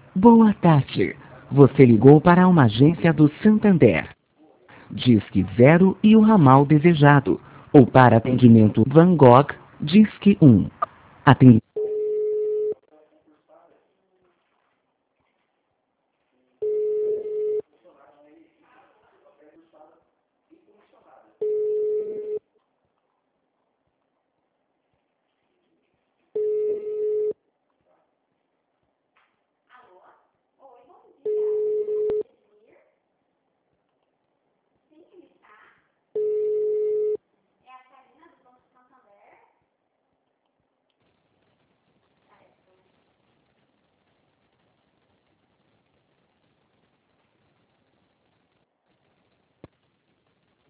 Boa tarde. Você ligou para uma agência do Santander. Disque 0 e o ramal desejado. Ou para atendimento Van Gogh, Disque 1. Atendimento